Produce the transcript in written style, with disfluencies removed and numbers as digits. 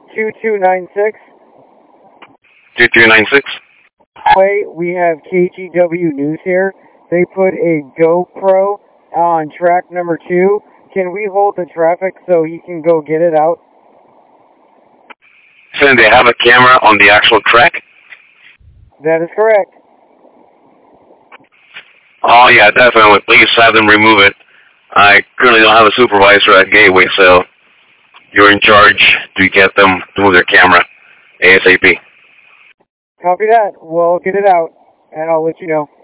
2296. 2296. Wait, we have KGW News here. They put a GoPro on track number 2. Can we hold the traffic so he can go get it out? Saying they have a camera on the actual track? That is correct. Oh, yeah, definitely. Please have them remove it. I currently don't have a supervisor at Gateway, so you're in charge to get them to move their camera ASAP. Copy that. We'll get it out, and I'll let you know.